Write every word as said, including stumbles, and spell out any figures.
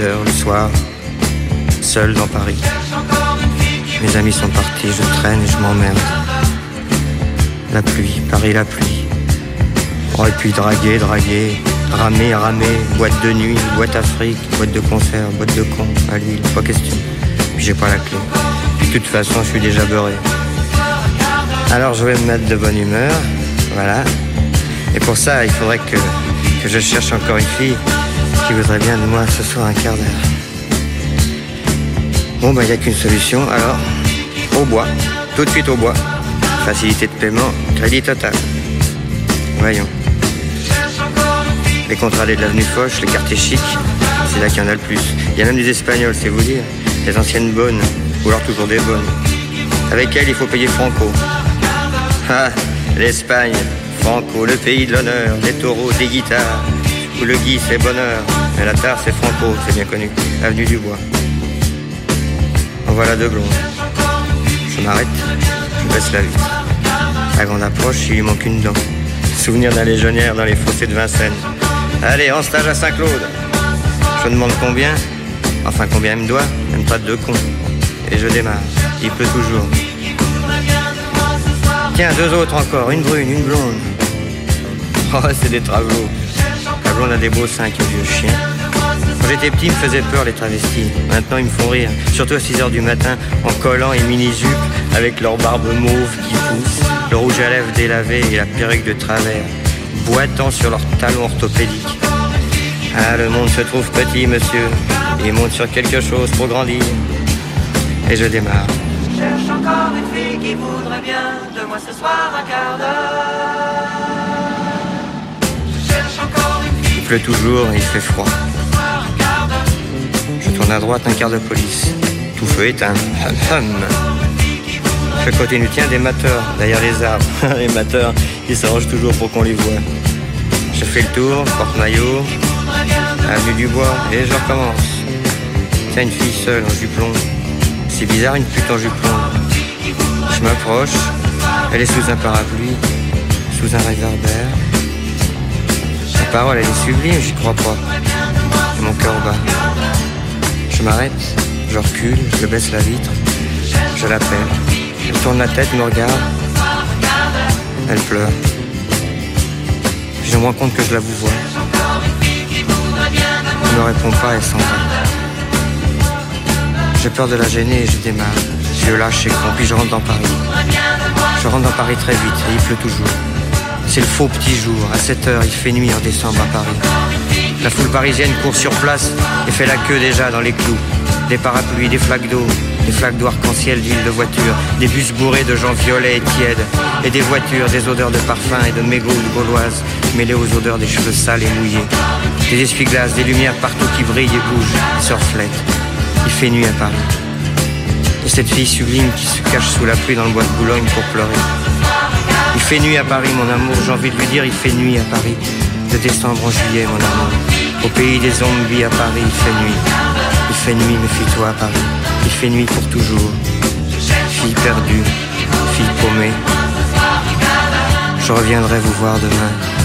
heures, le soir, seul dans Paris. Mes amis sont partis, je traîne et je m'emmerde. La pluie, Paris la pluie. Oh, et puis draguer, draguer, ramer, ramer, boîte de nuit, boîte Afrique, boîte de concert, boîte de con, à Lille, pas question. Puis j'ai pas la clé. Puis de toute façon, je suis déjà beurré. Alors je vais me mettre de bonne humeur, voilà. Et pour ça, il faudrait que, que je cherche encore une fille qui voudrait bien de moi ce soir un quart d'heure. Bon, bah, il n'y a qu'une solution, alors, au bois, tout de suite au bois. Facilité de paiement, crédit total. Voyons. Les contrats de l'avenue Foch, les quartiers chics, c'est là qu'il y en a le plus. Il y a même des Espagnols, c'est vous dire. Les anciennes bonnes, ou alors toujours des bonnes. Avec elles, il faut payer Franco. Ah, l'Espagne, Franco, le pays de l'honneur, des taureaux, des guitares. Où le gui, c'est bonheur, mais la tare, c'est Franco, c'est bien connu. Avenue du Bois. En voilà deux blondes. Je m'arrête, je baisse la vitre. À grande approche, il lui manque une dent. Souvenir d'un légionnaire dans les fossés de Vincennes. Allez, en stage à Saint-Claude. Je demande combien. Enfin, combien il me doit. Même pas de deux cons. Et je démarre. Il pleut toujours. Tiens, deux autres encore. Une brune, une blonde. Oh, c'est des travelots. La blonde a des beaux seins qui vieux chien. Quand j'étais petit, il me faisait peur les travestis. Maintenant, ils me font rire. Surtout à six heures du matin, en collant et mini-jupe, avec leur barbe mauve qui pousse, le rouge à lèvres délavé et la perruque de travers, boitant sur leurs talons orthopédiques. Ah, le monde se trouve petit, monsieur. Il monte sur quelque chose pour grandir. Et je démarre. Je cherche encore une fille qui voudrait bien de moi ce soir un quart d'heure. Je cherche encore une fille. Il pleut toujours et il fait froid. Je tourne à droite, un quart de police. Tout feu éteint. Hum, hum. Je continue, tiens, des mateurs derrière les arbres. Les mateurs, ils s'arrangent toujours pour qu'on les voit. Je fais le tour, porte-maillot, avenue du Bois, et je recommence. Tiens, une fille seule en juplon. C'est bizarre, une pute en juplon. Je m'approche, elle est sous un parapluie, sous un réverbère. Sa parole, elle est sublime, j'y crois pas. Et mon cœur bat. Je m'arrête, je recule, je baisse la vitre, je l'appelle. Elle tourne la tête, me regarde. Elle pleure. Puis je me rends compte que je la vous vois. Elle ne répond pas, elle s'en va. J'ai peur de la gêner et je démarre. Je lâche et con, puis je rentre dans Paris. Je rentre dans Paris très vite et il pleut toujours. C'est le faux petit jour. À sept heures, il fait nuit en décembre à Paris. La foule parisienne court sur place et fait la queue déjà dans les clous. Des parapluies, des flaques d'eau, des flaques d'arc-en-ciel d'huile de voiture, des bus bourrés de gens violets et tièdes, et des voitures, des odeurs de parfum et de mégots de gauloises, mêlées aux odeurs des cheveux sales et mouillés. Des essuie-glaces, des lumières partout qui brillent et bougent, se reflètent. Il fait nuit à Paris. Et cette fille sublime qui se cache sous la pluie dans le bois de Boulogne pour pleurer. Il fait nuit à Paris, mon amour, j'ai envie de lui dire, il fait nuit à Paris. De décembre en juillet, mon amour. Au pays des zombies à Paris, il fait nuit. Il fait nuit, méfie-toi à Paris. Il fait nuit pour toujours. Fille perdue, fille paumée. Je reviendrai vous voir demain.